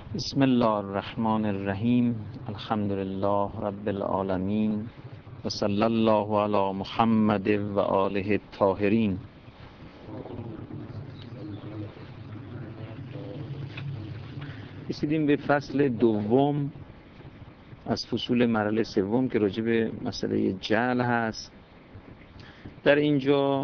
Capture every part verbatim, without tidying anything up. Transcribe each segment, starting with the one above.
بسم الله الرحمن الرحیم. الحمد لله رب العالمین و صلی الله علی محمد و آله الطاهرین. رسیدیم به فصل دوم از فصول مرحله سوم که راجع به مسئله جهل هست. در اینجا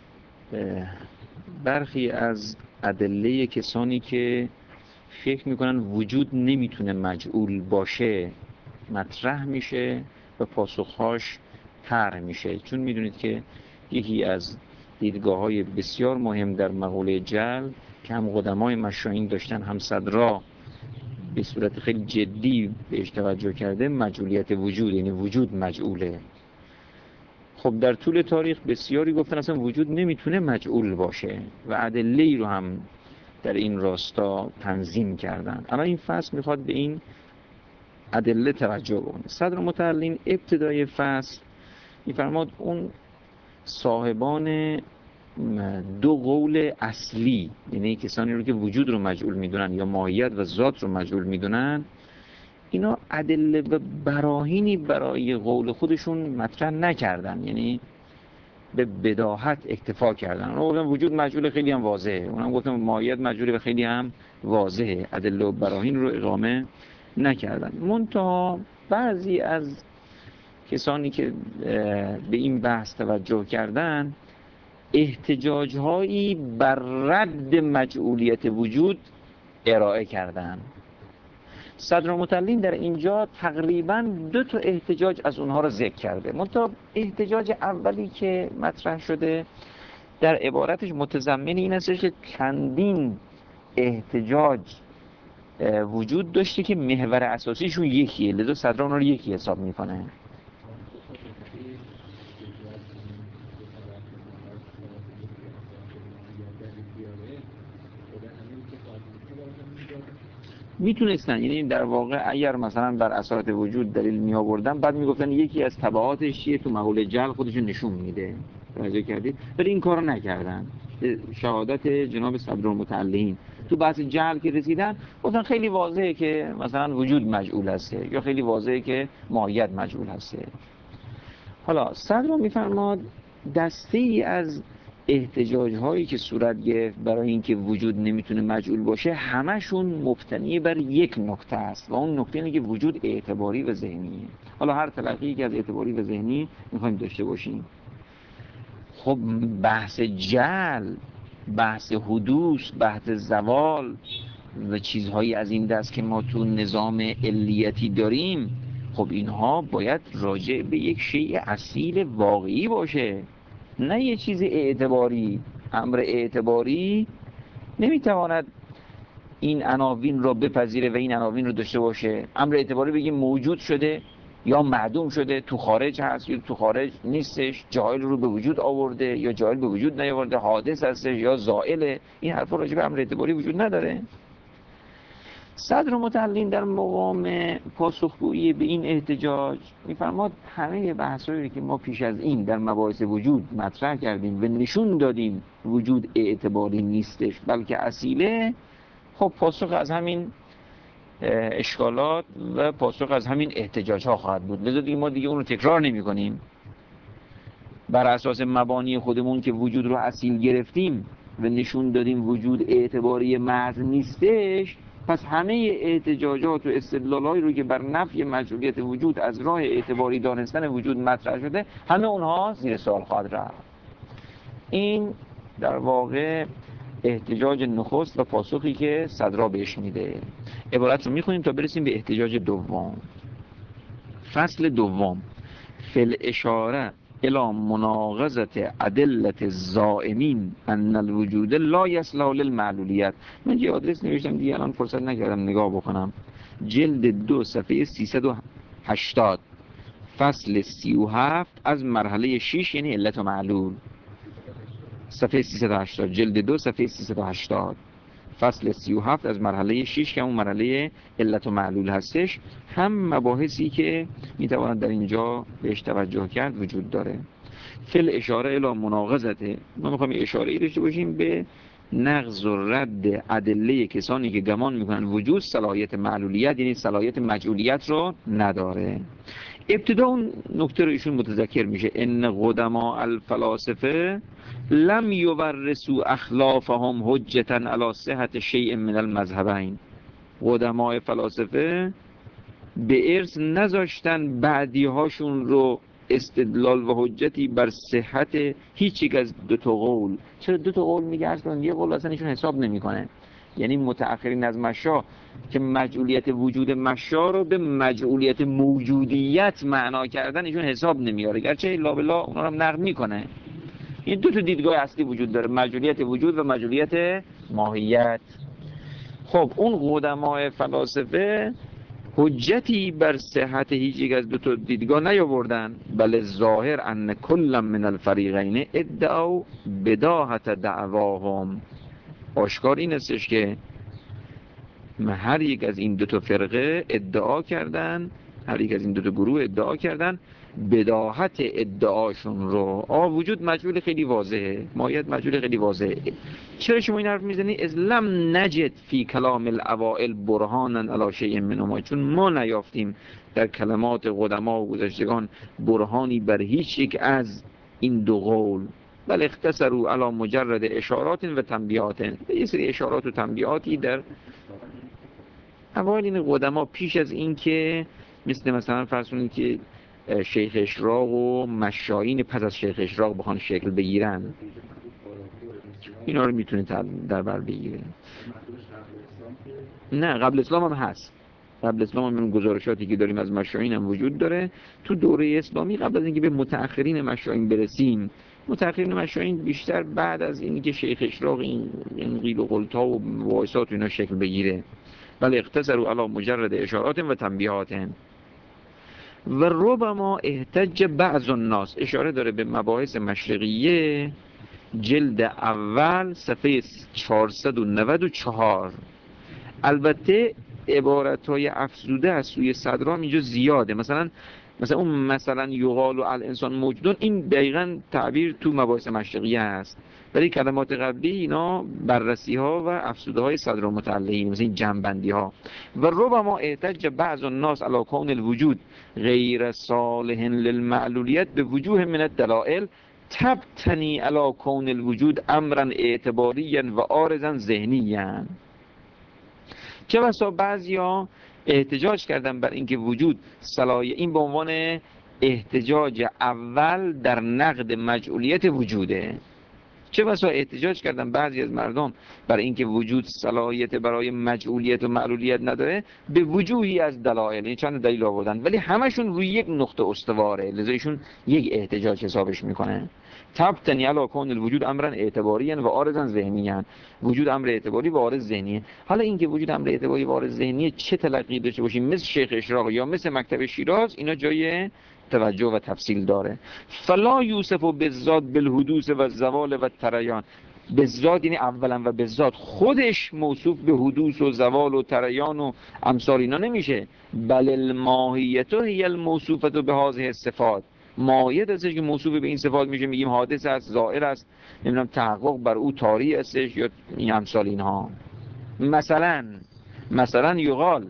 برخی از ادله کسانی که فکر میکنن وجود نمیتونه مجعول باشه مطرح میشه و پاسخهاش طرح میشه، چون میدونید که یکی از دیدگاه‌های بسیار مهم در مقوله جهل که هم قدمای مشایخ داشتن هم صدرا به صورت خیلی جدی بهش توجه کرده، مجعولیت وجود، یعنی وجود مجعوله. خب در طول تاریخ بسیاری گفتن اصلا وجود نمیتونه مجعول باشه و ادله‌ای رو هم در این راستا تنظیم کردن. اما این فصل میخواد به این ادله توجه کنه. صدرالمتعلین ابتدای فصل میفرماد اون صاحبان دو قول اصلی، یعنی کسانی رو که وجود رو مجعول میدونن یا ماهیت و ذات رو مجعول میدونن، اینا ادله و براهینی برای قول خودشون مطرح نکردن، یعنی به بداهت اکتفا کردن. اونها گفتن وجود مجعول، خیلی هم واضحه. اونها گفتن ماهیت مجعول و خیلی هم واضحه. ادله و براهین رو اقامه نکردن. منتها بعضی از کسانی که به این بحث توجه کردن احتجاج‌هایی بر رد مجعولیت وجود ارائه کردن. صدرالمتعلین در اینجا تقریباً دو تا احتجاج از اونها رو ذکر کرده. منتها احتجاج اولی که مطرح شده در عبارتش متضمن این است که چندین احتجاج وجود داشته که محور اساسیشون یکیه، لذا صدر اونها رو یکی حساب میکنه. میتونستن، یعنی در واقع اگر مثلا بر اساس وجود دلیل می آوردن، بعد میگفتن یکی از تبعاتش چیه، تو مقوله جهل خودشون نشون میده. توجه کردید؟ ولی این کارو نکردن. شهادت جناب صدرالمتعلین تو بحث جهل که رسیدن گفتن خیلی واضحه که مثلا وجود مجعول هسته یا خیلی واضحه که ماهیت مجعول هسته. حالا صدر میفرماد دسته ای از احتجاج هایی که صورت گرفت برای اینکه وجود نمیتونه مجعول باشه همشون مبتنی بر یک نکته است و اون نکته اینه که وجود اعتباری و ذهنیه. حالا هر تلقی که از اعتباری و ذهنی میخوایم داشته باشیم. خب بحث جعل، بحث حدوث، بحث زوال و چیزهایی از این دست که ما تو نظام علیتی داریم، خب اینها باید راجع به یک شیء اصیل واقعی باشه، نه یه چیز اعتباری. امر اعتباری نمیتواند این عناوین رو بپذیره و این عناوین رو داشته باشه. امر اعتباری بگیم موجود شده یا معدوم شده، تو خارج هست یا تو خارج نیستش، جاهل رو به وجود آورده یا جاهل به وجود نیاورده، حادث هستش یا زائله. این حرفا راجع به امر اعتباری وجود نداره. صدرالمتعلین در مقام پاسخگویی به این احتجاج میفرماد همه بحثایی که ما پیش از این در مباحث وجود مطرح کردیم و نشون دادیم وجود اعتباری نیستش بلکه اصیله، خب پاسخ از همین اشکالات و پاسخ از همین احتجاج ها خواهد بود. لذا دیگه ما دیگه اون رو تکرار نمی کنیم. بر اساس مبانی خودمون که وجود رو اصیل گرفتیم و نشون دادیم وجود اعتباری محض نیستش، پس همه احتجاجات و استدلال‌هایی رو که بر نفی مجعولیت وجود از راه اعتباری دانستن وجود مطرح شده، همه اونها زیر سوال خواهد رفت. این در واقع احتجاج نخست و پاسخی که صدرا بهش میده. عبارت رو میخونیم تا برسیم به احتجاج دوم. فصل دوم: فی الاشاره الى مناقضة ادلة الزائمین ان الوجود لا یصلح للمعلولیت. من یه آدرس نوشتم دیگه الان فرصت نکردم نگاه بکنم. جلد دو صفحه سیصد و هشتاد، فصل سی و هفت از مرحله شش، یعنی علت و معلول. صفحه سیصد و هشتاد، جلد دو صفحه سیصد و هشتاد، فصل سی و هفت از مرحله شش که اون مرحله علت و معلول هستش. هم مباحثی که میتواند در اینجا بهش توجه کرد وجود داره. فل اشاره الی مناقضته، ما میخوایم اشاره ای داشته باشیم به نقض و رد ادله کسانی که گمان میکنن وجود صلاحیت معلولیت یعنی صلاحیت مجعولیت رو نداره. ابتدا اون نکته رو ایشون متذکر میشه ان قدما الفلاسفه لم یورثوا اخلافهم حجتا علی صحت شیء من المذهبین. قدمای فلاسفه به ارث نذاشتن بعدی هاشون رو استدلال و حجتی بر صحت هیچ یک از دو تا قول. چرا دو تا قول میگه؟ اصلا یه قول اصلا ایشون حساب نمیکنه. یعنی متأخرین از مشا که مجعولیت وجود مشا رو به مجعولیت موجودیت معنا کردن ایشون حساب نمیاره، گرچه لا بلا اونا رو هم نقد میکنه. این دو تا دیدگاه اصلی وجود داره، مجعولیت وجود و مجعولیت ماهیت. خب اون قدمای فلاسفه حجتی بر صحت هیچ یک از دو تا دیدگاه نیاوردن، بل ظاهر ان کل من الفریقین ادعوا بداهت دعواهم. آشکار این استش که هر یک از این دو تا فرقه ادعا کردن، هر یک از این دو تا گروه ادعا کردن بداهت ادعاشون رو. آ وجود مجهول خیلی واضحه، ماهیت مجهول خیلی واضحه. چرا شما این حرف میزنی؟ از لم نجد فی کلام الاوائل برهانا علی شیء منهما، چون ما نیافتیم در کلمات قدما و گذشتگان برهانی بر هیچ یک از این دو قول. بل اختصروا علی مجرد اشارات و تنبیهات، یه سری اشارات و تنبیهاتی در اوایل این قدما پیش از این که مثل مثلا فرض کنید که شیخ اشراق و مشایین پس از شیخ اشراق بخوان شکل بگیرن، اینا رو میتونه در بر بگیره. نه قبل اسلام هم هست، قبل اسلام هم این گزارشاتی که داریم از مشایین هم وجود داره. تو دوره اسلامی قبل از اینکه به متأخرین مشایین برسیم، متأخرین مشایین بیشتر بعد از اینی که شیخ اشراق این قیل و قلتا و مباحثات و اینا شکل بگیره. بل اختصروا علی مجرد اشارات و تنبیهات. و ربما احتج بعض الناس، اشاره داره به مباحث مشرقیه جلد اول صفحه چهارصد و نود و چهار. البته عبارت‌های افزوده از سوی صدرام اینجا زیاده، مثلا مثلا اون مثلا یقال و الانسان موجودون، این دقیقاً تعبیر تو مباحث مشرقیه هست، ولی کلمات قبلی اینا بررسی ها و افزوده های صدر متعلقین، مثلا این جنبندی ها. و ربما احتج بعض الناس علی کون الوجود غیر صالح للمعلولیت به وجوه من الدلائل تبتنی علی کون الوجود امرا اعتباریا و عارضا ذهنیا. چه بسا بعضیا احتجاج کردن بر اینکه وجود صلاحیت، این به عنوان احتجاج اول در نقد مجعولیت وجوده. چه بسا احتجاج کردن بعضی از مردم بر اینکه وجود صلاحیت برای مجعولیت و معلولیت نداره به وجوهی از دلایل، این چند دلیل آوردن، ولی همشون روی یک نقطه استواره، لذا ایشون یک احتجاج حسابش میکنه. تبتنی علی کون الوجود امرا اعتباریا و عارضا ذهنیا، وجود امر اعتباری و عارض ذهنیه. حالا اینکه وجود امر اعتباری و عارض ذهنیه چه تلقی داشته باشیم، مثل شیخ اشراق یا مثل مکتب شیراز، اینا جای توجه و تفصیل داره. فلا یوسف و بالذات بالحدوث و زوال و تریان، بالذات یعنی اولا و بالذات خودش موصوف به حدوث و زوال و تریان و امثال اینا نمیشه. بل الماهیت هی الموصوفه به هذه الصفات، ماهیت هستش که موصوف به این صفات میشه، میگیم حادث است، زائل است، نمیدونم تحقق بر او طاری هستش یا این امثال اینها. مثلا مثلا یقال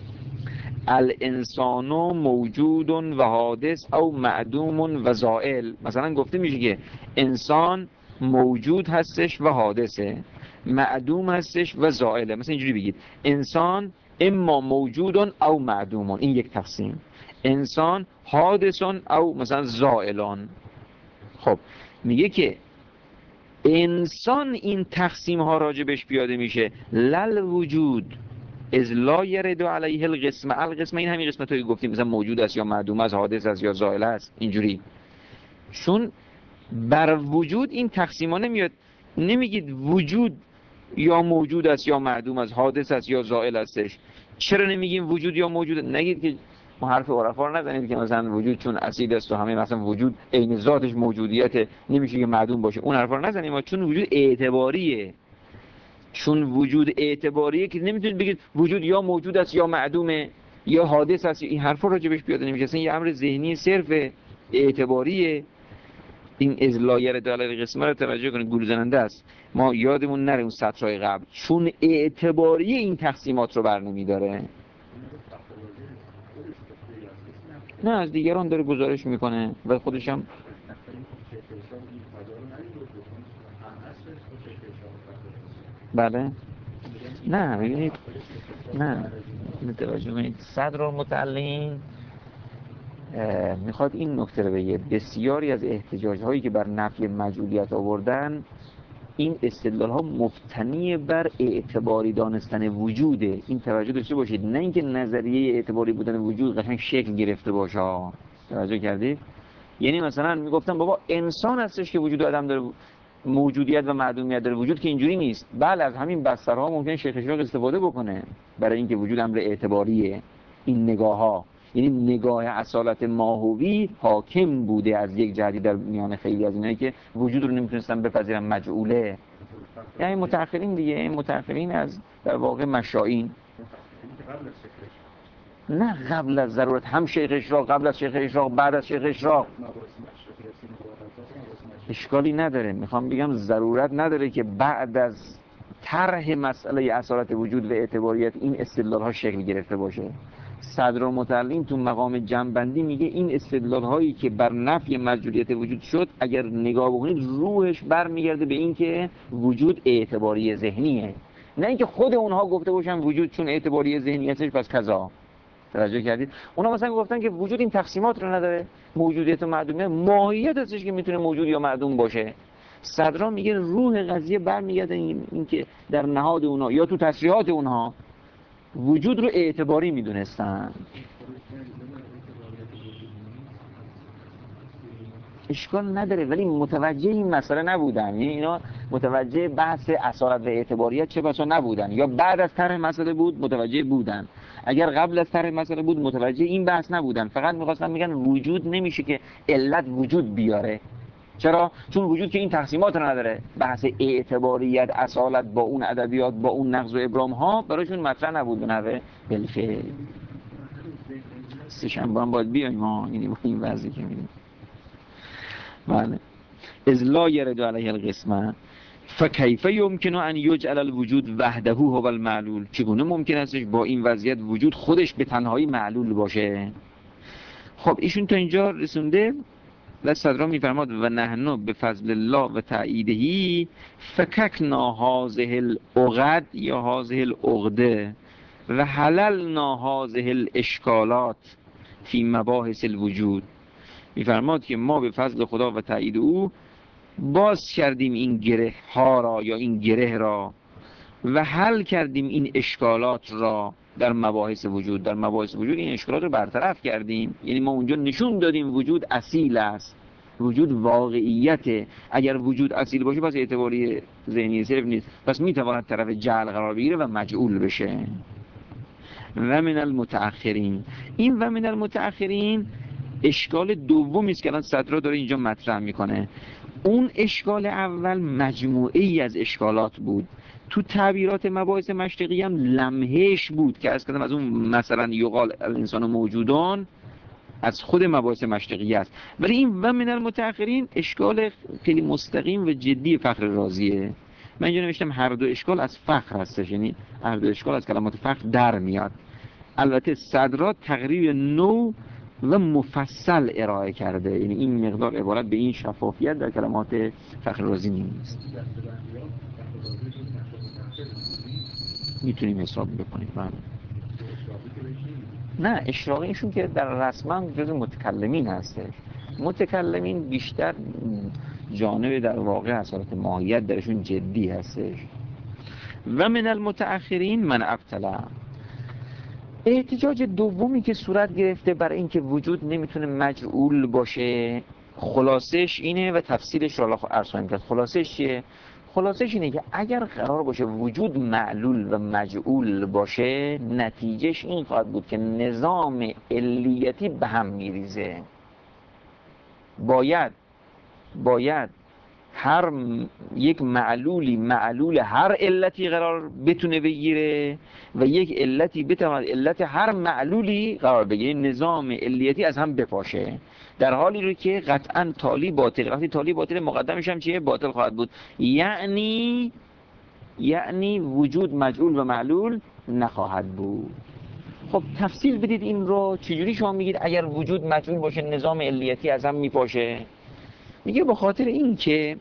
الانسان موجود و حادث او معدوم و زائل، مثلا گفته میشه که انسان موجود هستش و حادثه، معدوم هستش و زائله. مثلا اینجوری بگید انسان اما موجود او معدوم، این یک تقسیم. انسان حادث او مثلا زائلان. خب میگه که انسان این تقسیم ها راجبش پیاده میشه، لل وجود از لا یرد علیه القسم. القسم این همین قسمت هایی گفتیم، مثلا موجود است یا معدوم است، حادث است یا زائل است، اینجوری. چون بر وجود این تقسیم ها نمیاد، نمیگید وجود یا موجود است یا معدوم است، حادث است یا زائل استش. چرا نمیگیم وجود یا موجود؟ نگید که ما حرف عرفا رو نزنید که مثلا وجود چون اصیل است و همه مثلا وجود عین ذاتش موجودیت نمیشه که معدوم باشه، اون حرفا رو نزنید ما، چون وجود اعتباریه. چون وجود اعتباریه که نمیتونید بگید وجود یا موجود است یا معدومه یا حادث است، این حرفا راجبش پیاده نمیشه، اصلا یه امر ذهنی صرف اعتباریه. این از لا یرد علی القسمه رو توجه کنید، گول زننده است. ما یادمون نره اون سطرهای قبل، چون اعتباری این تقسیمات رو برنمیداره. نه از دیگران داره گزارش میکنه و خودش هم بله. نه ببینید، نه متوجه کنید صدر المتعلین میخواد این نکته رو بگه، بسیاری از احتجاج هایی که بر نفی مجعولیت آوردن، این استدلال ها مبتنی بر اعتباری دانستن وجوده. این توجه داشته باشید، نه اینکه نظریه اعتباری بودن وجود قشنگ شکل گرفته باشه. توجه کردید؟ یعنی مثلا میگفتن بابا انسان هستش که وجود آدم داره، موجودیت و معدومیت داره، وجود که اینجوری نیست. بله از همین بسترها ممکنه شیخ اشراق استفاده بکنه برای اینکه وجود امر اعتباریه. این نگاه ها، یعنی نگاه اصالت ماهوی حاکم بوده از یک جهتی در میان خیلی از اینایی که وجود رو نمیتونستن بپذیرن، مجعوله. یعنی متأخرین دیگه، این متأخرین از در واقع مشائین. نه قبل از ضرورت، هم شیخ اشراق، قبل از شیخ اشراق، بعد از شیخ اشراق، اشکالی نداره. میخوام بگم ضرورت نداره که بعد از طرح مسئله اصالت وجود و اعتباریت این استدلال ها شکل گرفته باشه. صدر المتعلین تو مقام جمع‌بندی میگه این استدلال هایی که بر نفی موجودیت وجود شد، اگر نگاه بکنید روحش برمیگرده به این که وجود اعتباری ذهنیه، نه اینکه خود اونها گفته باشن وجود چون اعتباری ذهنی هستش پس کذا. توجه کردید؟ اونا مثلا گفتن که وجود این تقسیمات رو نداره، موجودیت و معدومیت ماهیت هستش که میتونه موجود یا معدوم باشه. صدرا میگه روح قضیه برمیگرده این, این که در نهاد اونها یا تو تصریحات اونها وجود رو اعتباری میدونستن. اشکال نداره، ولی متوجه این مسئله نبودن. یعنی اینا متوجه بحث اصالت و اعتباریت چه بسا نبودن، یا بعد از طرح مسئله بود متوجه بودن. اگر قبل از طرح مسئله بود متوجه این بحث نبودن، فقط میخواستن میگن وجود نمیشه که علت وجود بیاره. چرا؟ چون وجود که این تقسیمات رو نداره. بحث اعتباریت، اصالت با اون ادبیات، با اون نقض و ابرام ها براشون مطرح نبود. به نحوه بالفعل سه شنبه هم باید بیایم ما، یعنی با این وضعی که می‌بینیم. بله. از لا یرد علیه القسمه فکیف یمکن ان یجعل الوجود وحده هو المعلول، چگونه ممکن استش با این وضعیت وجود خودش به تنهایی معلول باشه؟ خب ایشون تا اینجا رسونده و صدرا میفرماد و نحنو به فضل الله و تأییدهی فککنا هذه العقد یا هذه العقده و حللنا هذه الاشکالات فی مباحث الوجود. میفرماد که ما به فضل خدا و تأیید او باز کردیم این گره ها را یا این گره را و حل کردیم این اشکالات را در مباحث وجود. در مباحث وجود این اشکالات رو برطرف کردیم. یعنی ما اونجا نشون دادیم وجود اصیل است، وجود واقعیته. اگر وجود اصیل باشه پس اعتباری ذهنی صرف نیست، پس میتواند طرف جعل قرار بگیره و مجعول بشه. و من المتأخرین، این و من المتأخرین اشکال دومی است که الان صدرا داره اینجا مطرح میکنه. اون اشکال اول مجموعه ای از اشکالات بود. تو تعبیرات مباحث مشرقی هم لمحهش بود که از کدام از اون مثلا یقال الانسان موجودان از خود مباحث مشرقی است. ولی این و من المتأخرین اشکال خیلی مستقیم و جدی فخر رازیه. من اینجا نوشتم هر دو اشکال از فخر هستش، یعنی هر دو اشکال از کلمات فخر در میاد. البته صدرا تقریب نو و مفصل ارائه کرده، یعنی این مقدار عبارت به این شفافیت در کلمات فخر رازی نیست. میتونیم حساب بکنیم. من نه اشراقیشون که در رسما جز متکلمین هستش. متکلمین بیشتر جانب در واقع اصالت ماهیت درشون جدی هستش. و من المتأخرین من ابتلع. احتجاج دومی که صورت گرفته برای اینکه وجود نمیتونه مجعول باشه، خلاصش اینه و تفصیلش رو عرض خواهیم کرد. خلاصش چیه؟ خلاصش اینه که اگر قرار باشه وجود معلول و مجعول باشه، نتیجهش این خواهد بود که نظام علیتی به هم میریزه. باید باید هر یک معلولی معلول هر علتی قرار بتونه بگیره و یک علتی بتواند علت هر معلولی قرار بگیره، نظام علیتی از هم بپاشه، در حالی رو که قطعا تالی باطل، وقتی تالی باطل مقدمش هم چیه؟ باطل خواهد بود. یعنی یعنی وجود مجعول و معلول نخواهد بود. خب تفصیل بدید این رو. چجوری شما میگید اگر وجود مجعول باشه نظام علیتی از هم میپاشه؟ میگه به خاطر این که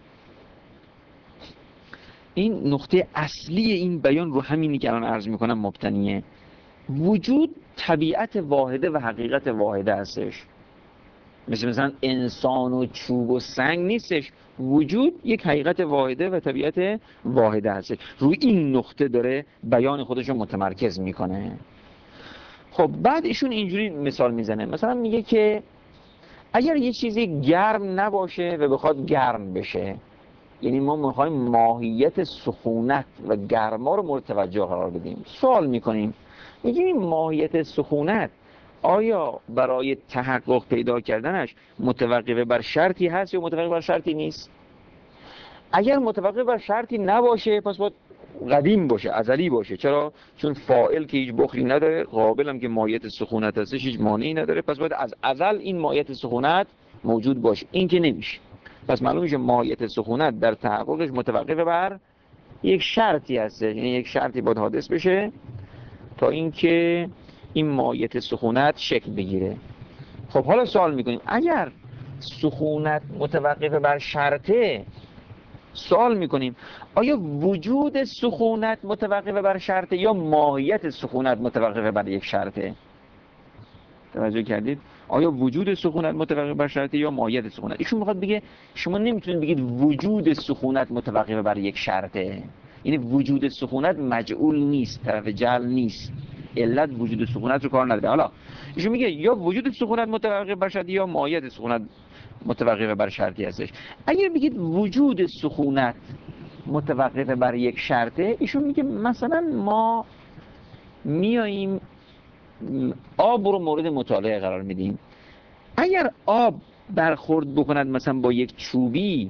این نقطه اصلی این بیان رو همینی که الان عرض میکنم مبتنیه. وجود طبیعت واحده و حقیقت واحده هستش، مثل مثلا انسان و چوب و سنگ نیستش. وجود یک حقیقت واحده و طبیعت واحده هستش. روی این نقطه داره بیان خودش رو متمرکز میکنه. خب بعد ایشون اینجوری مثال میزنه، مثلا میگه که اگر یه چیزی گرم نباشه و بخواد گرم بشه، یعنی ما میخوایم ماهیت سخونت و گرما رو مورد توجه قرار بدیم، سوال میکنیم میگیم این ماهیت سخونت آیا برای تحقق پیدا کردنش متوقف بر شرطی هست یا متوقف بر شرطی نیست؟ اگر متوقف بر شرطی نباشه پس باید قدیم باشه، ازلی باشه. چرا؟ چون فاعل که هیچ بخلی نداره، قابل هم که ماهیت سخونت هستش هیچ مانعی نداره، پس باید از ازل این ماهیت سخونت موجود باشه. این که نمیشه. پس معلوم میشه ماهیت سخونت در تحققش متوقف بر یک شرطی هسته، یعنی یک شرطی باید حادث بشه تا اینکه این ماهیت سخونت شکل بگیره. خب حالا سوال میکنیم اگر سخونت متوقف بر شرطه، سوال میکنیم آیا وجود سخونت متوقف بر شرطه یا ماهیت سخونت متوقف بر یک شرطه؟ توجه کردید؟ آیا وجود سخونت متوقف بر شرطه یا ماهیت سخونت؟ ایشون میخواد بگه شما نمیتونید بگید وجود سخونت متوقف بر یک شرطه، یعنی وجود سخونت مجعول نیست، طرف جعل نیست، علت وجود سخونت رو کار نداره. حالا ایشون میگه یا وجود سخونت متوقف بر شرطه یا ماهیت سخونت متوقف بر شرطی هستش. اگر بگید وجود سخونت متوقف بر یک شرطه، ایشون میگه مثلا ما میاییم آب رو مورد مطالعه قرار میدیم. اگر آب برخورد بکند مثلا با یک چوبی،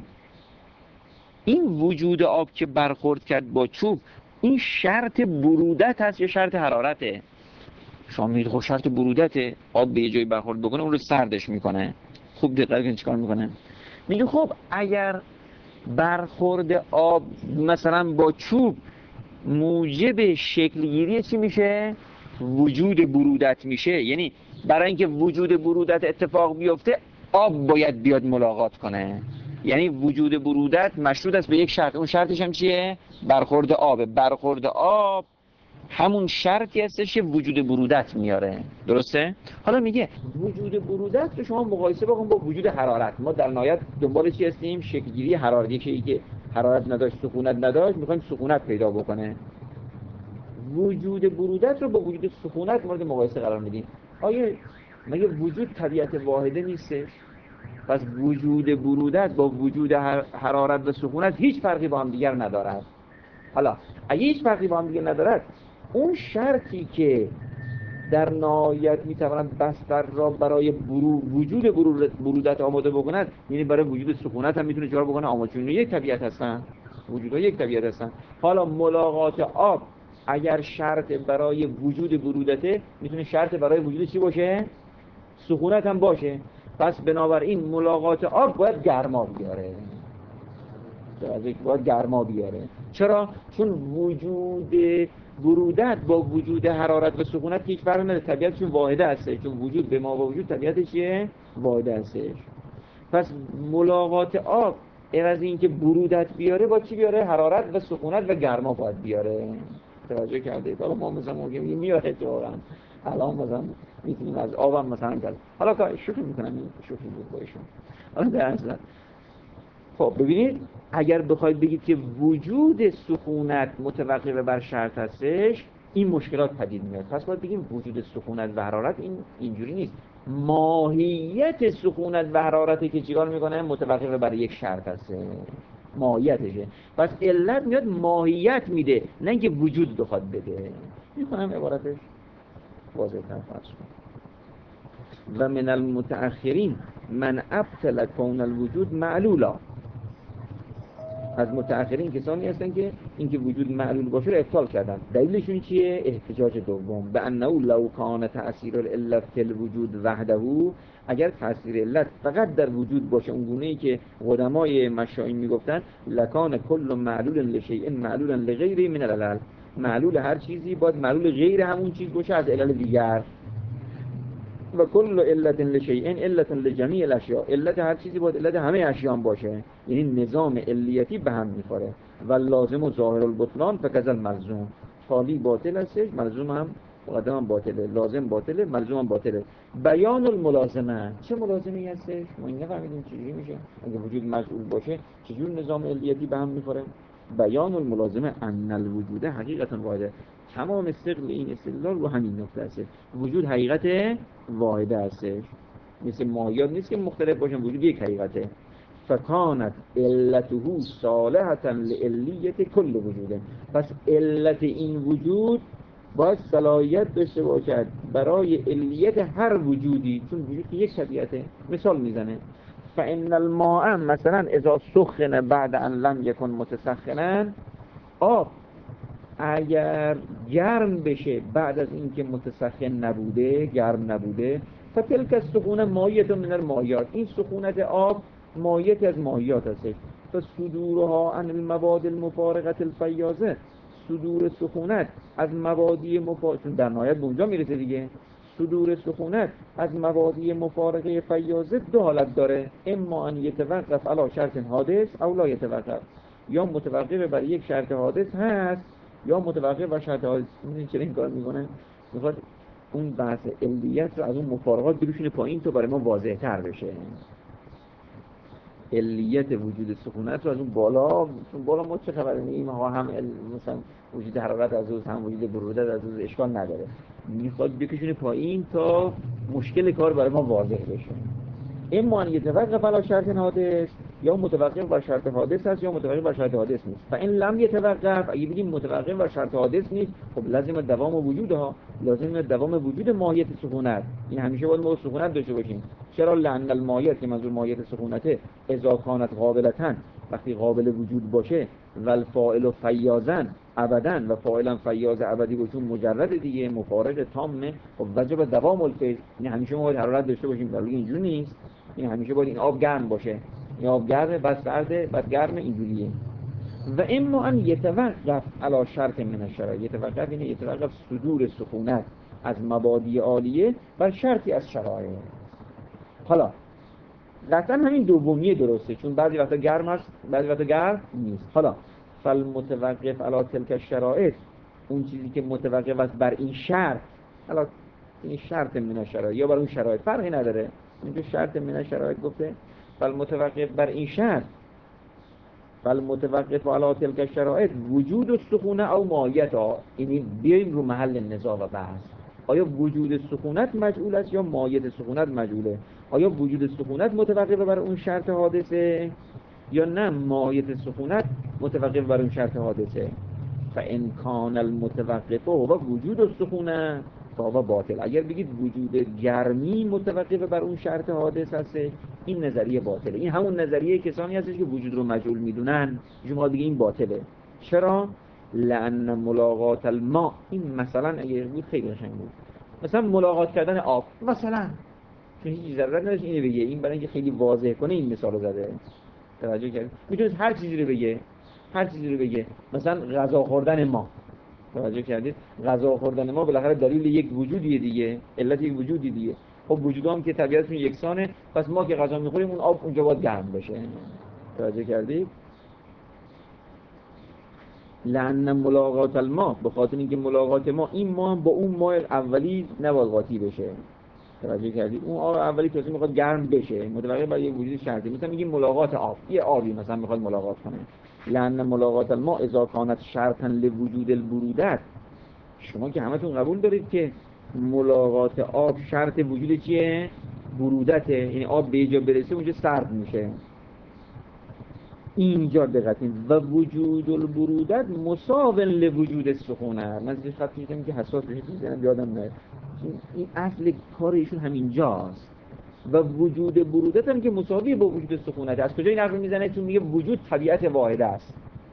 این وجود آب که برخورد کرد با چوب، این شرط برودت هست یا شرط حرارته؟ شما میگید خب شرط برودته، آب به یه جایی برخورد بکنه اون رو سردش میکنه. خوب دقت کنید چیکار میکنه. میگه خب اگر برخورد آب مثلا با چوب موجب شکل گیری چی میشه؟ وجود برودت میشه. یعنی برای اینکه وجود برودت اتفاق بیفته آب باید بیاد ملاقات کنه، یعنی وجود برودت مشروط است به یک شرط. اون شرطش هم چیه؟ برخورد آب. برخورد آب همون شرطی هستش که وجود برودت میاره. درسته؟ حالا میگه وجود برودت رو شما مقایسه بکن با وجود حرارت. ما در نهایت دنبال چی هستیم؟ شکلگیری حرارت. یکی که حرارت نداشت، سکونت نداشت، میخوایم سکونت پیدا بکنه. وجود برودت رو با وجود سکونت مورد مقایسه قرار میدیم. آیا مگه وجود طبیعت واحده نیستش؟ پس وجود برودت با وجود حرارت و سکونت هیچ فرقی با هم دیگر ندارد. حالا اگه هیچ فرقی با هم دیگر ندارد، اون شرطی که در نهایت میتواند بستر را برای برو وجود برودت آماده بکند، یعنی برای وجود سکونت هم میتونه چیکار بکنه؟ آماده. چون یک طبیعت هستن، وجودها یک طبیعت هستن. حالا ملاقات آب اگر شرط برای وجود برودته، میتونه شرط برای وجود چی باشه؟ سکونت هم باشه. پس بنابراین ملاقات آب باید گرما بیاره. باید گرما بیاره. چرا؟ چون وجود برودت با وجود حرارت و سکونت هیچ فرقی نداره، طبیعتشون واحده هستش. چون وجود به ما با وجود طبیعتش چیه؟ واحده هستش. پس ملاقات آب عوض اینکه برودت بیاره با چی بیاره؟ حرارت و سکونت و گرما باید بیاره. توجه کرده؟ حالا ما مثلا موقع میگیم میاره جوراً، الان مثلا میتونیم از آبم مثلا کرد. حالا که شوخی میکنم، این شوخی بود با ایشون. حالا در اصل خب ببینید، اگر بخواید بگید که وجود سکونت متوقف بر شرط هستش، این مشکلات پدید میاد. پس باید بگیم وجود سکونت و حرارت این اینجوری نیست. ماهیت سکونت و حرارتی که چیکار میکنه؟ متوقف بر یک شرط هسته، ماهیتشه. پس علت میاد ماهیت میده، نه اینکه وجود بخواد بده. میخونم عبارتش واضح تر فرض کنم. و من المتأخرین من ابطل کون الوجود معلولا. از متأخرین کسانی هستن که اینکه وجود معلول باشه رو ابطال کردن. دلیلشون چیه؟ احتجاج دوم، به انه لو کان تأثیر العلت فی الوجود وحده، اگر تأثیر علت فقط در وجود باشه اونگونه‌ای که قدمای مشایخ میگفتن، لکان کل معلول لشیء معلولا لغیره من العلل، معلول هر چیزی باید معلول غیر همون چیز باشه از علل دیگر. و کل علت لشیء علت لجمیع الاشیاء، علت هر چیزی باید علت همه اشیاء باشه، یعنی نظام علیتی به هم میخوره. و لازم و ظاهر البطلان فکذا ملزوم، خالی باطل هستش، ملزوم هم مقدم هم باطله، لازم باطله، ملزوم هم باطله. بیان الملازمه، چه ملازمی هستش؟ ما این نفهمیدیم چجوری میشه اگه وجود مجعول باشه چجور نظام علیتی به هم میخوره. بیان الملازمه ان الوجود حقیقتا واحده، تمام ثقل این استدلال رو همین نکته است. وجود حقیقت واحده هستش، مثل ماهیات نیست که مختلف باشن، وجود یک حقیقته. فکانت علته صالحة لعلیت کل وجوده، پس علت این وجود باید صلاحیت داشته باشد برای علیت هر وجودی، چون وجود که یک طبیعته. مثال میزنه فإن الماء مثلا اذا سخن بعد ان لم یکن متسخنا، آب اگر گرم بشه بعد از اینکه متسخن نبوده، گرم نبوده، فتلک السخونه مایه من المایات، این سخونت آب مایت از مایات هست. فصدورها عن المواد المفارقه الفیاضه، صدور سخونت از موادی مفارقه، در نهایت به اونجا میرسه دیگه، صدور سخونت از موادی مفارقه فیاضه دو حالت داره، اما ان یتوقف علی شرط حادث او لا یتوقف، یا متوقف بر یک شرط حادث هست یا متوقف بر شرط حادث. این چرا این کار میکنه؟ میخواد اون بحث علیت رو از اون مفارقات بروشونه پایین تو برای ما واضح تر بشه. علیت وجود سکونت رو از اون بالا، چون بالا ما چه خبر نیم ها، هم مثلا وجود حرارت از اوز، هم وجود برودت از اوز، اشکال نداره. میخواد بکشونه پایین تا مشکل کار برای ما واضح بشه. اما ان یتوقف علی شرط حادث، یا متوقف بر شرط حادث هست یا متوقف بر شرط حادث نیست. فان لم یتوقف، اگه بگیم متوقف بر شرط حادث نیست، خب لازم دوام وجودها، لازم دوام وجود ماهیت سکونت، این همیشه باید ما سکونت داشته باشیم. چرا؟ لأن الماهیت، که منظور ماهیت سکونته، اذا کانت قابلتاً، وقتی قابل وجود باشه، و الفاعل فیاضاً ابداً، و فاعلا فیاض ابدی باشه مجرد دیگه مفارق تامه، خب وجب دوام الفعل، این همیشه ما باید حرارت داشته باشیم، در حالی اینجوری نیست. این همیشه باید این آب گرم باشه، این آب گرمه بعد سرده بعد گرمه، اینجوریه. و اما ان یتوقف علی شرط من الشرایط، یتوقف اینه یتوقف صدور سکونت از مبادی عالیه بر شرطی از شرایط. حالا قطعا همین دومیه درسته، چون بعضی وقتا گرم هست بعضی وقتا گرم نیست. حالا فالمتوقف علی تلک الشرایط، اون چیزی که متوقف است بر این شرط، حالا این شرط من الشرایط یا بر اون شرایط فرقی نداره، اینجا شرط من الشرایط گفته، فالمتوقف بر این شرط، فالمتوقف علی تلک الشرایط وجود السکونه او ماهیتها. یعنی بیایم رو محل نزاع و بحث، آیا وجود سکونت مجعول است یا ماهیت سکونت مجعوله؟ آیا وجود سکونت متوقف بر اون شرط حادثه یا نه ماهیت سکونت متوقف بر اون شرط حادثه؟ فان کان المتوقف و وجود السکونه فهو باطل. اگر بگید وجود گرمی متوقف بر اون شرط حادث هست، این نظریه باطله. این همون نظریه کسانی هستش که وجود رو مجعول میدونن، شما دیگه این باطله. چرا؟ لأن ملاقات الماء، این مثلا اگه بود خیلی قشنگ بود، مثلا ملاقات کردن آب مثلا، چون هیچ ضرورت نداشت اینو بگه، این برای اینکه خیلی واضح کنه این مثالو زده. توجه کردید؟ میتونست هر چیزی رو بگه، هر چیزی رو بگه، مثلا غذا خوردن ما. توجه کردید؟ غذا خوردن ما بالاخره دلیل یک وجودیه دیگه، علت یک وجودی دیگه. خب وجود هم که طبیعتشون یکسانه، پس ما که غذا میخوریم اون آب اونجا باید گرم بشه. توجه کردید؟ لأن ملاقات الماء، به خاطر اینکه ملاقات ما، این ما هم با اون ماء اولی نباید قاطی بشه. توجه کردید؟ اون آب اولی که میخواد گرم بشه متوقف بر یک وجود شرطی، مثلا میگیم ملاقات آب، یه آبی مثلا میخواد ملاقات کنه. لأن ملاقات الماء اذا كانت شرطا لوجود البرودت، شما که همتون قبول دارید که ملاقات آب شرط وجود چیه؟ برودته، یعنی آب به جا برسه اونجا سرد میشه. اینجا دقیقاً و وجود البرودت مساو لوجود السخونه. من زیر خط میگم که حساس بشید میزنم یادم نره، این اصل کار ایشون همینجاست. و وجود برودت هم که مساوی با وجود سکونت. از کجا این حرف میزنه؟ چون میگه وجود طبیعت واحده است.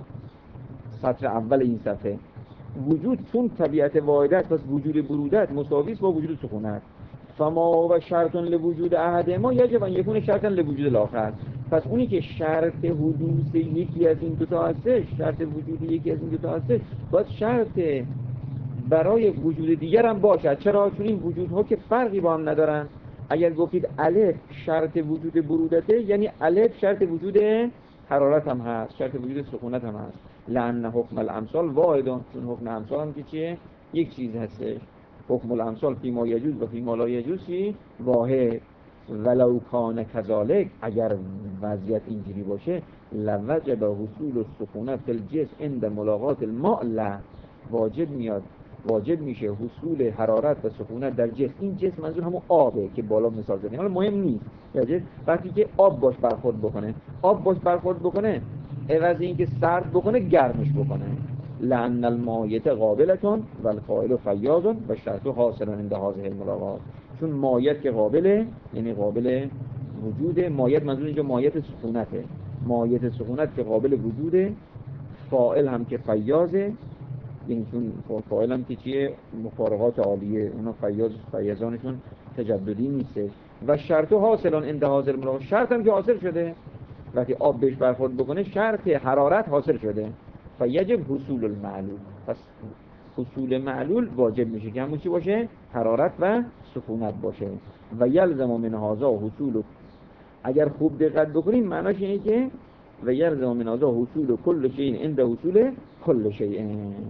سطر اول این صفحه وجود چون طبیعت واحده است، پس وجود برودت مساوی است با وجود سکونت. فما و شرط لوجود احد ما یجب ان یکون شرطا لوجود الاخر. پس اونی که شرط حدوث یکی از این دو تا هستش، شرط وجود یکی از این دو تا هستش، باید شرط برای وجود دیگر هم باشد. چرا؟ چون این وجودها که فرقی با هم ندارن. اگر گفتید الف شرط وجود برودته، یعنی الف شرط وجود حرارت هم هست، شرط وجود سکونت هم هست. لأن حکم الامثال واحد، چون حکم امثال هم که چیه؟ یک چیز هستش. حکم الامثال فی ما یجوز و فی ما لا یجوز چی؟ واحد. ولو کان کذالک، اگر وضعیت اینجوری باشه، لوجب حصول السکونت فی الجسم عند ملاقات الماء، لا واجب میاد واجب میشه حصول حرارت و سکونت در جسم. این جسم منظور همون آبه که بالا مثال زدیم، حالا مهم نیست. یعنی وقتی که آب باش برخورد بکنه، آب باش برخورد بکنه عوض اینکه سرد بکنه گرمش بکنه. لأن المایت قابلتون و القائل فیاض و شرط حاصل عند هذه الملاقات. چون مایت که قابله، یعنی قابل وجوده. مایت منظور اینجا مایت سکونته. مایت سکونت که قابل وجوده، فاعل هم که فیاضه، یعنی چون فاعل هم که چیه؟ مفارقات عالیه، اونا فیاض فیاضانشون تجددی نیسته. و شرط حاصلان عند هذه الملاقات، شرط هم که حاصل شده وقتی آب بهش برخورد بکنه، شرط حرارت حاصل شده. فیجب حصول المعلول، پس حصول معلول واجب میشه که همون چی باشه؟ حرارت و سکونت باشه. و یلزم من هذا حصول، اگر خوب دقت بکنیم معناش اینه که و یلزم من هذا حصول کل شیء عند حصول کل شیء.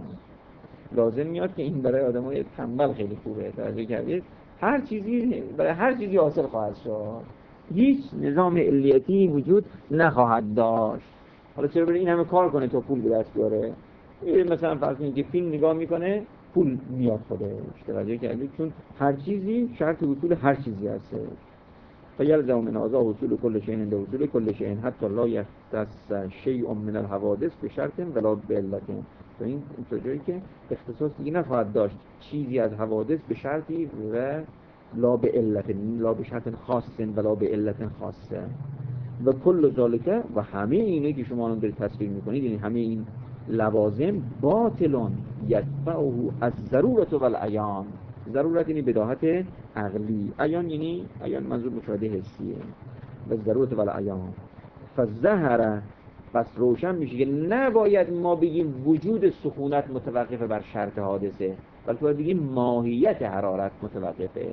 لازم میاد که این برای آدمای تنبل خیلی خوبه. توجه کردید؟ هر چیزی برای هر چیزی حاصل خواهد شد، هیچ نظام علیتی وجود نخواهد داشت. حالا چرا برای این همه کار کنه تا پول به دست بیاره؟ مثلا فرض کنید که فیلم نگاه میکنه پول میاد خودش. توجه کردید؟ چون هر چیزی شرط وصول هر چیزی هست. فیلزم من هذا حصول کل شیء عند حصول کل شیء حتی لا یختص شیء من الحوادث بشرط ولا بعلت. تو این تا جایی که اختصاص دیگه نخواهد داشت چیزی از حوادث به شرطی و لا به علت، لا به شرط خاص ولا به علت خاصه. و کل ذالکه، و همه اینه که شما الان دارید تصویر میکنید، یعنی همه این لوازم باطلون یدفعه از ضرورت و العیان. ضرورت یعنی بداهت عقلی، عیان یعنی عیان منظور مشاهده حسیه. و ضرورت و العیان فظهر، پس روشن میشه که نباید ما بگیم وجود سکونت متوقف بر شرط حادثه، بلکه باید بگیم ماهیت حرارت متوقفه.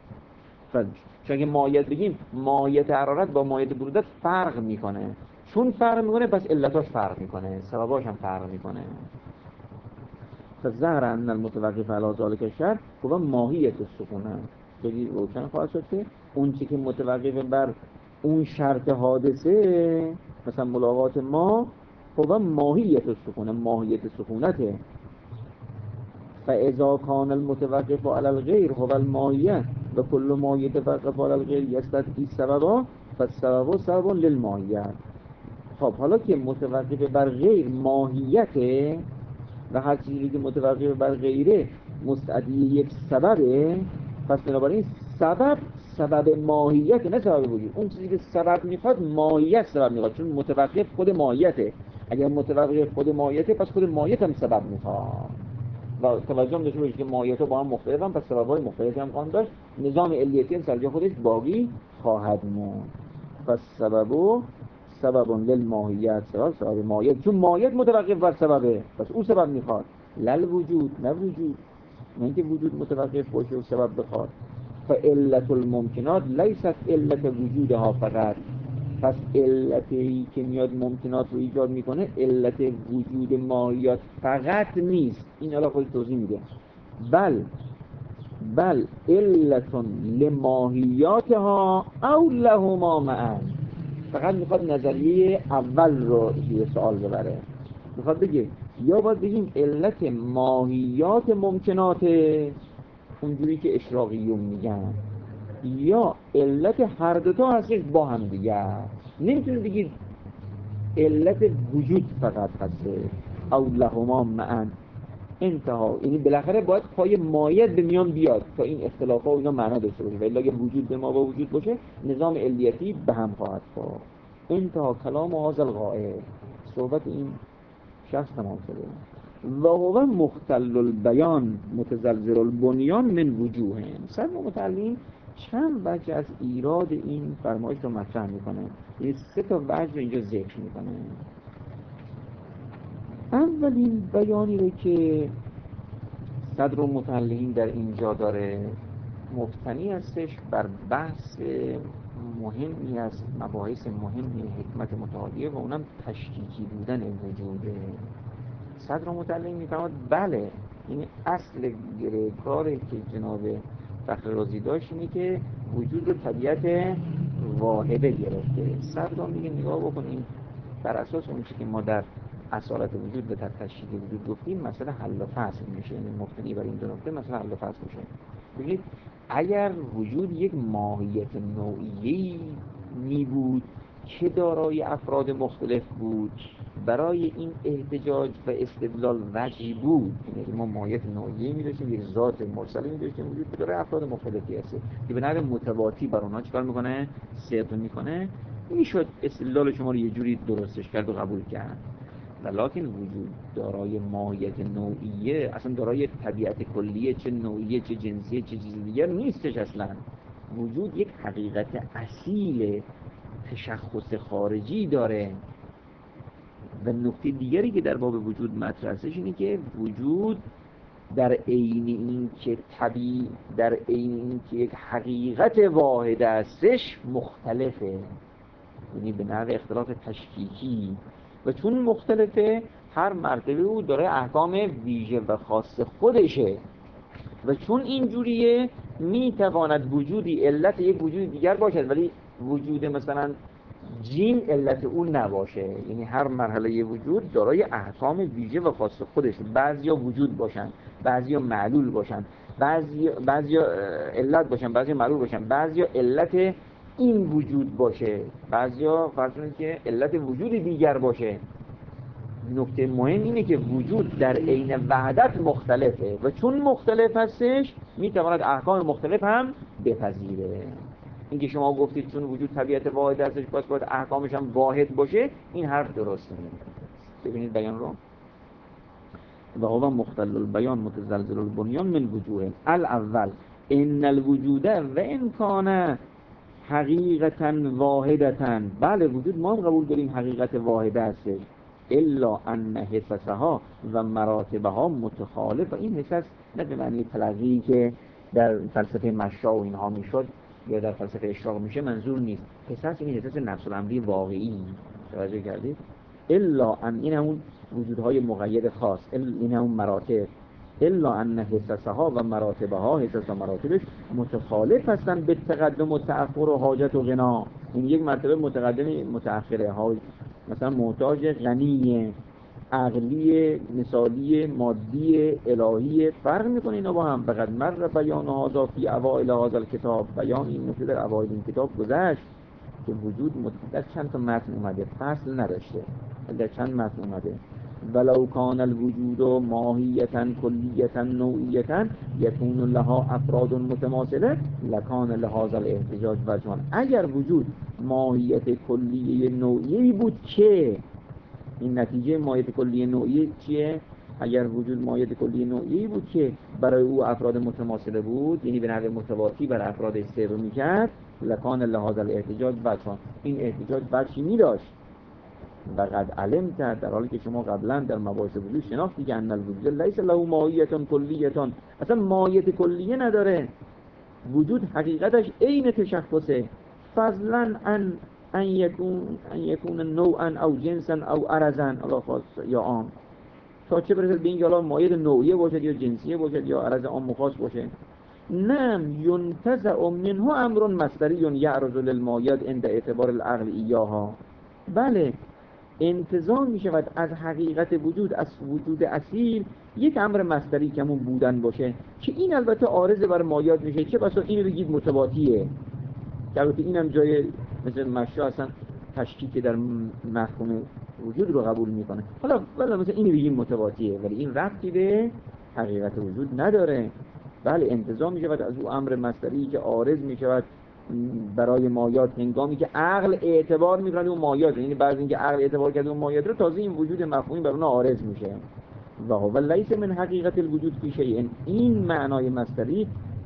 چون اگه ماهیت بگیم، ماهیت حرارت با ماهیت برودت فرق میکنه. چون فرق میکنه پس علتاش فرق میکنه، سبباش هم فرق میکنه. فظهر ان المتوقف علی ذلک الشرط هو ماهیت السکونت. خیلی روشن خواهد شد که اون چی که متوقف بر اون شرط حادثه، مثلا ملاقات ما، هو ماهیت السکونت، ماهیت سکونته. فاذا کان المتوقف علی الغیر هو الماهیه و کل ما یتوقف علی الغیر یستدعی سببا فالسبب سبب للماهیت. خب حالا که متوقف بر غیر ماهیته و هر چیزی که متوقف بر غیره مستدعی یک سببه، پس بنابراین سبب سبب ماهیت، نه سبب وجود. اون چیزی که سبب میخواد ماهیت سبب میخواد، چون متوقف خود ماهیته. اگر متوقف خود ماهیته پس خود ماهیت هم سبب میخواد. و توجه هم داشته باشید که ماهیت‌ها با هم مختلفن، پس سبب‌های مختلفی هم خواهند داشت. نظام علیتی هم سر خودش باقی خواهد موند. پس سببو سبب للماهیت، سبب سبب ماهیت، چون ماهیت متوقف بر سببه، پس او سبب میخواد. لل وجود، نه وجود، نه اینکه وجود متوقف باشه و سبب بخواد. فعلت الممکنات لیست علت وجودها فقط. پس علتی که میاد ممکنات رو ایجاد میکنه علت وجود ماهیات فقط نیست. این الان خودش توضیح میده. بل بل علتون لماهیاتها او لهما معا. فقط میخواد نظریه اول رو یه سوال ببره. میخواد بگه یا باید بگیم علت ماهیات ممکنات اونجوری که اشراقیون میگن، یا علت هر دوتا هستش با هم دیگه. نمیتونید بگید علت وجود فقط هسته او لهما معا. انتها، یعنی بالاخره باید پای مایت به میان بیاد تا این اختلافات و اینا معنا داشته باشه، ولی اگه وجود به ما با وجود باشه نظام علیتی به هم خواهد خورد. انتها کلام هذا القائل، صحبت این شخص تمام شده. و هو مختل البیان متزلزل البنیان من وجوه. صدر متعلم چند وجه از ایراد این فرمایش رو مطرح میکنه، یعنی سه تا وجه رو اینجا ذکر میکنه. اولین بیانی رو که صدر متعلم در اینجا داره مبتنی هستش بر بحث مهمی از مباحث مهمی حکمت متعالیه و اونم تشکیکی بودن وجوده. صدر متعلم میفرماد بله، این اصل کاری که جناب فخر رازی داشت اینه که وجود رو طبیعت واحده گرفته. صدر میگه نگاه بکنیم بر اساس اون چیزی که ما در اصالت وجود و در تشکیک وجود گفتیم مسئله حل و فصل میشه، یعنی مبتنی بر این دو نکته مسئله حل و فصل میشه. ببینید اگر وجود یک ماهیت نوعیه‌ای می بود که دارای افراد مختلف بود، برای این احتجاج و استدلال وجهی بود. یعنی ما ماهیت نوعیه‌ای می داشتیم، یک ذات مرسلی می داشتیم وجود که دارای افراد مختلفی هست که به نحو متواتی بر اونها چیکار میکنه؟ صدق میکنه. میشد استدلال شما رو یه جوری درستش کرد و قبول کرد. ولیکن وجود دارای ماهیت نوعیه، اصلا دارای طبیعت کلیه، چه نوعیه چه جنسیه چه چیز دیگر نیستش. اصلا وجود یک حقیقت اصیل تشخص خارجی داره. و نکته دیگری که در باب وجود مطرح هستش اینه که وجود در عین این که طبیع در عین این که یک حقیقت واحد هستش مختلفه، یعنی به نحو اختلاف تشکیکی. و چون مختلفه هر مرتبه او داره احکام ویژه و خاص خودشه و چون اینجوریه میتواند وجودی علت یک وجود دیگر باشد ولی وجود مثلا جین علت اون نباشه. یعنی هر مرحله ی وجود دارای احکام ویژه و خاص خودش، بعضیا وجود باشن، بعضیا معلول باشن، بعضیا بعضیا علت باشن، بعضیا معلول باشن، بعضیا علت این وجود باشه، بعضیا فرض کنید که علت وجود دیگر باشه. نکته مهم اینه که وجود در عین وحدت مختلفه و چون مختلف هستش میتواند احکام مختلف هم بپذیره. اینکه شما گفتید چون وجود طبیعت واحد هستش پس باید احکامش هم واحد باشه، این حرف درسته. ببینید بیان رو. و هو مختل البیان متزلزل البنیان من وجوه. الاول ان الوجود و ان کان حقیقتا واحدتا، بله وجود ما هم قبول داریم حقیقت واحده هستش، الا ان حصصها و مراتبها متخالف. و این حصص نه به معنی تلقی که در فلسفه مشا و اینها میشد یا در فلسفه اشراق میشه منظور نیست. حصص این حصص نفس الامری واقعی، توجه کردید؟ الا ان، این همون وجودهای مقید خاص، این همون مراتب. الا ان حصصها و مراتبها، حصص و مراتبش متخالف هستن به تقدم و تأخر و حاجت و غنا. این یک مرتبه متقدم متأخره ها، مثلا محتاج غنی عقلی مثالی مادی الهی فرق میکنه اینا با هم. فقط مر بیان هذا فی اوائل هذا الکتاب، بیان این نکته در اوایل این کتاب گذشت که وجود در چند تا متن اومده، فصل نداشته، در چند متن اومده. ولو کان الوجود ماهیتا کلیتا نوعیتا یکون لها افراد متماثله لکان لهذا الاحتجاج وجهان. اگر وجود ماهیت کلیه نوعیه‌ای بود که این نتیجه ماهیت کلیه نوعیه چیه؟ اگر وجود ماهیت کلیه نوعیه‌ای بود که برای او افراد متماثله بود، یعنی به نحو متواتی بر افرادش سیر میکرد، لکان لهذا الاحتجاج وجهان، این احتجاج وجهی میداشت. و قد علمت، در حالی که شما قبلا در مباحث وجود شناختی که ان الوجود لیس له ماهیت کلیه، اصلا ماهیت کلیه نداره، وجود حقیقتش عین تشخصه، فضلا ان ان یکون ان یکون نوعا او جنسا او عرضا، الله خاص یا عام، تا چه برسد به اینکه حالا ماهیت نوعیه باشد یا جنسیه باشد یا عرض عام و خاص باشه. نم ینتزع منه امر مصدری یعرض للماهیت عند اعتبار العقل ایاها. بله، انتزاع می شود از حقیقت وجود، از وجود اصیل، یک امر مصدری که همون بودن باشه که این البته عارض بر مایات میشه. چه بسا اینو بگید متباتیه، که البته اینم جای مثل مشا اصلا تشکیک در مفهوم وجود رو قبول میکنه. حالا ولی مثلا اینو بگیم متباتیه، ولی این ربطی به حقیقت وجود نداره. بله انتزاع می شود از او امر مصدری که عارض می شود برای مایات هنگامی که عقل اعتبار می کنه اون مایات، یعنی بعد اینکه عقل اعتبار کرده اون مایات رو، تازه این وجود مفهومی بر اون عارض میشه. و هو لیس من حقیقت الوجود فی شیء، این معنای مصدری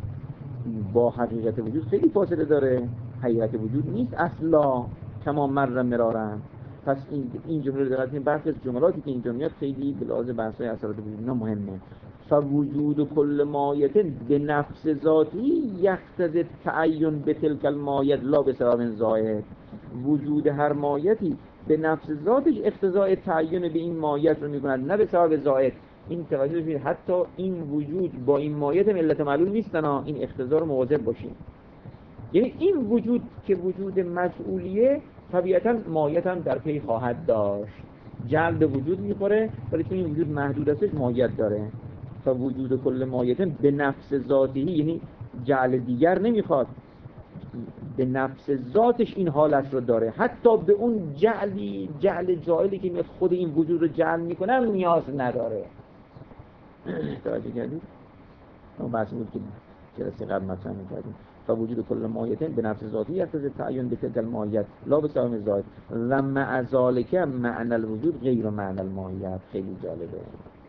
با حقیقت وجود خیلی فاصله داره. حقیقت وجود نیست اصلا، کما مر مرارن. پس این این جمله رو دقت کنید، برخی از جملاتی که اینجا میاد خیلی به لحاظ بحث‌های اثرات وجود اینا مهمه. فوجود کل مایت به نفس ذاتی یقتضی تعین به تلک المایت لا به سبب زائد. وجود هر مایتی به نفس ذاتش اقتضای تعین به این مایت رو میکند، نه به سبب زائد. این توجه بشید، حتی این وجود با این مایت علت معلول نیستن، این اقتضا رو مواظب باشیم. یعنی این وجود که وجود مفعولیه طبیعتاً مایت هم در پی خواهد داشت، جلب وجود میخوره، ولی چون این وجود محدود هستش مایت داره. تا وجود کل مایت به نفس ذاتی، یعنی جعل دیگر نمیخواد، به نفس ذاتش این حالت رو داره، حتی به اون جعلی جعل جاعلی که میاد خود این وجود رو جعل میکنه هم نیاز نداره. توجه کردید؟ اون بحث بود که جلسه قبل مطرح می‌کردیم. فوجود کل مایت به نفس ذاتی یقتضی تعین به تلک المایت لا به سبب زائد و مع ذلک معنی الوجود غیر معنی الماهیت. خیلی جالبه.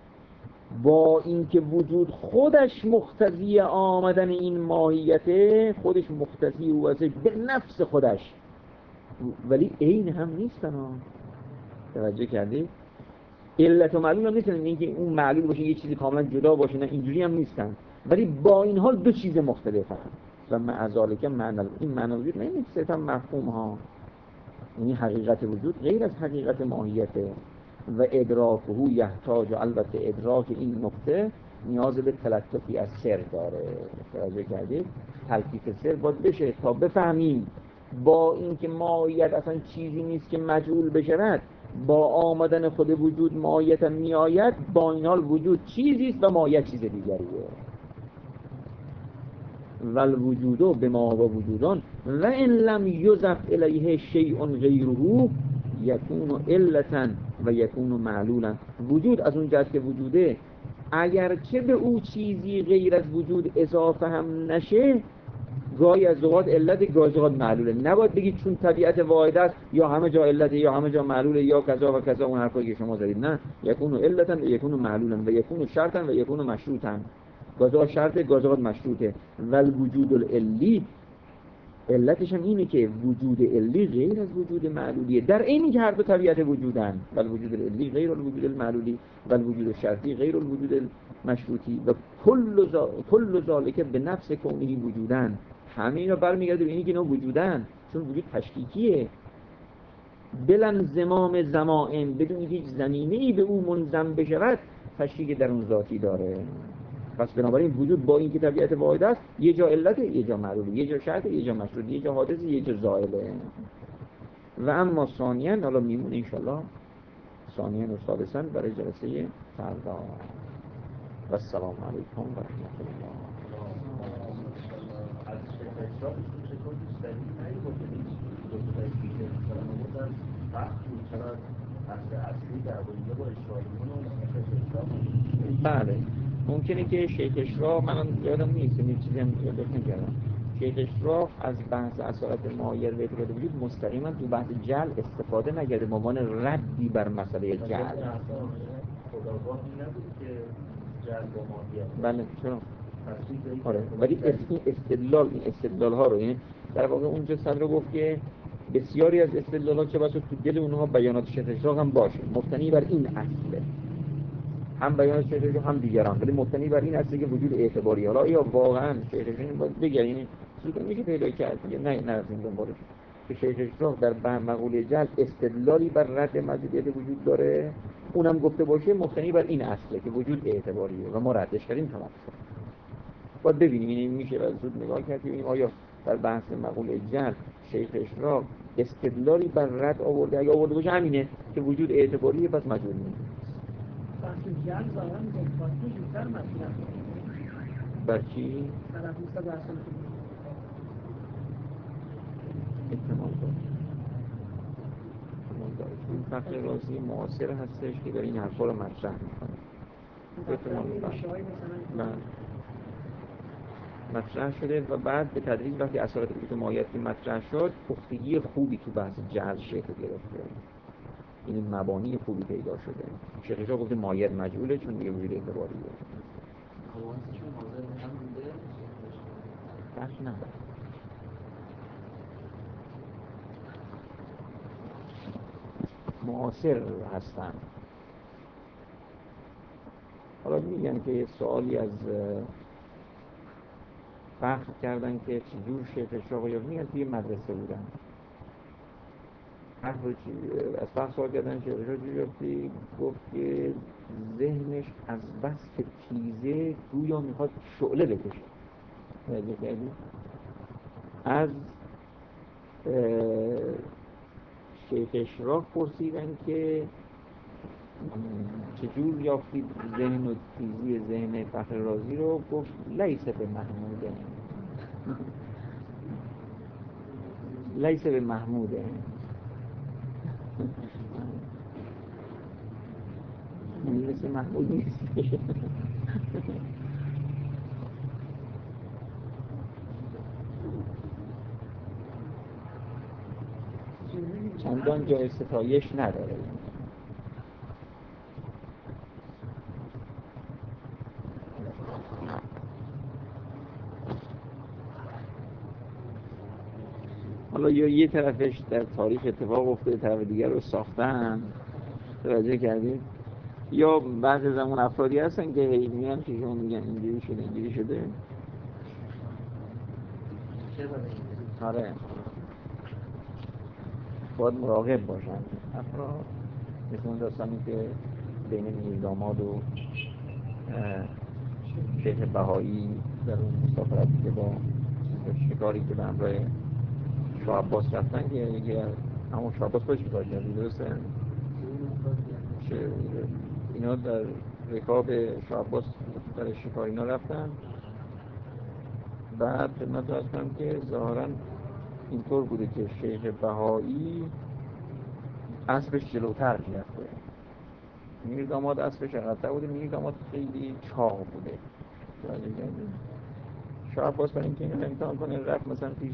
با اینکه وجود خودش مقتضی آمدن این ماهیته، خودش مقتضی او ازش به نفس خودش، ولی عین هم نیستن ها. توجه کردید؟ علت و معلول هم نیستن، اینکه اون معلول باشه یه چیزی کاملا جدا باشه، نه اینجوری هم نیستن، ولی با این حال دو چیز مختلفه. و مع ذلک معنی این معنی وجود نه صرفا مفهوم ها، یعنی حقیقت وجود غیر از حقیقت ماهیته. و ادراکه یحتاج، البته ادراک این نقطه نیاز به تلطفی از سر داره. توجه کردید؟ تلطیف سر باید بشه تا بفهمیم با اینکه ماهیت اصلا چیزی نیست که مجهول بشود، با آمدن خود وجود ماهیت می آید، با این حال وجود چیزی است و ماهیت چیز دیگریه. ول وجودو به ما و وجودان و ان لم یضف الیه شیء غیره یکون علتا و یکون معلولا. وجود از اون جهت که وجوده، اگرچه به او چیزی غیر از وجود اضافه هم نشه، گاهی از اوقات علت، گاهی از اوقات معلوله. نباید بگید چون طبیعت واحد است یا همه جا علته یا همه جا معلوله یا کذا و کذا، اون حرفایی که شما زدید. نه، یکون علتا و یکون معلولا و یکون شرطا و یکون مشروطا. گاهی شرطه، گاهی اوقات مشروطه. ول وجود العلی، علتش هم اینه که وجود علی غیر از وجود معلولیه، در اینی که هر دو طبیعت وجودن. ول وجود العلی غیر الوجود المعلولی ول وجود الشرطی غیر الوجود المشروطی و کل ذا کل ذالک به نفس کونه وجودن. همه اینا برمیگرده به اینی که اینا وجودن، چون وجود تشکیکیه. بلن زمام زمائن، بدون هیچ زمینه‌ای به او منضم بشود، تشکیک در اون ذاتی داره. پس بنابراین وجود با این که طبیعت واحد است، یه جا علته، یه جا معلوله، یه جا شرطه، یه جا مشروطه، یه جا حادثه، یه جا زائله. و اما ثانیاً، حالا میمونه انشالله ثانیاً و ثالثاً برای جلسه فردا. و السلام علیکم و رحمت الله. از شکل چطور بیشتری نهی بله ممکنه که شیخ اشراق، من یادم نیست این چیزی هم یادم نکردم، شیخ اشراق از بحث اصالت ماهیت و اعتقاد وجود مستقیما تو بحث جعل استفاده نکرده به عنوان ردی بر مسئله جعل. خداگاهی نبود که جعل با ماهیت. بله چرا؟ آره، ولی این استدلال این استدلال ها رو، یعنی در واقع اونجا صدر رو گفت که بسیاری از استدلالات چه بسا تو دل اونها بیانات شیخ اشراق هم باشه، مبتنی بر این اصله، هم بیانات شیخ اشراق هم دیگران، ولی مبتنی بر این اصله که وجود اعتباری. حالا یا واقعا شیخ اشراق باید بگه، یعنی چیزی میشه پیدا کرد دیگه، نه نه از این دنبالش که شیخ اشراق در مقوله جعل استدلالی بر رد موجودیت وجود داره، اونم گفته باشه مبتنی بر این اصله که وجود اعتباریه و ما ردش کردیم. تمام شد. باید ببینیم این میشه از زود نگاه کرد ببینیم آیا در بحث مقوله جعل شیخ اشراق استدلالی بر رد آورده. اگه آورده باشه همینه که وجود اعتباریه، پس مجبور نیست. بحث جعل ظاهرا مخاطبش بیشتر مطرح بر چی؟ تلفظ بحث احتمال داره. این فقر رازی معاصر هستش که در این حرفا رو مطرح میکنه. احتمال ریشه های مثلا بله. مطرح شده و بعد به تدریج وقتی اثرات مایعات مطرح شد پختگی خوبی تو بحث جعل شکل گرفته، این مبانی خوبی پیدا شده. شیخ شاه گفته مایع مجعوله چون دیگه وجود اعتباری داره. حواسشون حاضر هم بوده بخش نداره. معاصر هستن. حالا میگن که یه سوالی از فخر کردن که چجور شیخ شاه یا میگن توی مدرسه بودن حرف رو از فخر سوال کردن شیخ شاه جوری گفت که ذهنش از بس که تیزه گویا میخواد شعله بکشه. از شیخ اشراق پرسیدن که چجور یافتید ذهن و تیزی ذهن فخر رازی رو؟ گفت لیس به محموده لیس به محموده مثل محمود نیست. چندان جای ستایش نداره. حالا یا یه طرفش در تاریخ اتفاق افتاده، طرف دیگر رو ساختن، توجه کردید؟ یا بعض زمان افرادی هستن که هی میان که شما میگن اینجوری شده اینجوری شده. آره باید مراقب باشن افراد، مثل اون داستانی که بین میرداماد و شیخ بهایی در اون مسافرتی که با شکاری که به همراه شاه عباس رفتن که یکی همون شاه عباس باید شکار کردی درسته؟ اینا در رکاب شاه عباس در شکار اینا رفتن. بعد خدمت عرض کنم که ظاهراً اینطور بوده که شیخ بهایی اسبش جلوتر میرفته، میرداماد اسبش عقب‌تر بوده، میرداماد خیلی چاق بوده. شاه عباس برای اینکه اینو امتحان کنه رفت مثلا پیش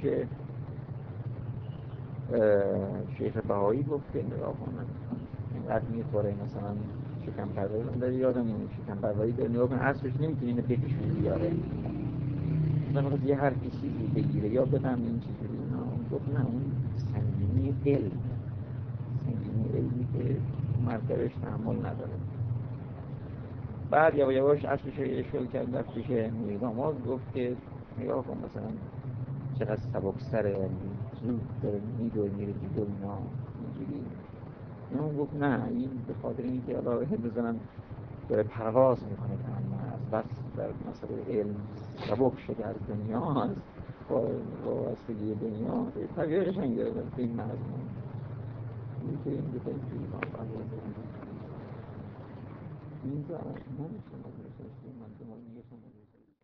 شیخ بهایی گفت که نگاه کنن اینقدر میخوره مثلا شکم پروری من داری یادم این شکم پروری داری نگاه کنه اسبش نمیتونه اینو بکشون بیاره مثلا میخواست یه حرفی چیزی بگیره یا بفهم این چیزی نه. گفت نه اون سنگینی علم، سنگینی علمی که مرتبش تحمل نداره. بعد یواش یواش اسبش رو اشغال کرد رفت پیش میرداماد گفت که نگاه کن مثلا چقدر سبکسره، زود داره میدور میره جلو اینا اینجوری. اون گفت نه این به خاطر اینکه حالا بزنن داره پرواز میکنه تمام از بس در مسئله علم سبک شده از دنیا هست با واسطگی دنیا طبیعه قشنگ داره به این مضمون میتونیم بکنیم توی ایمان این زمان نمیشه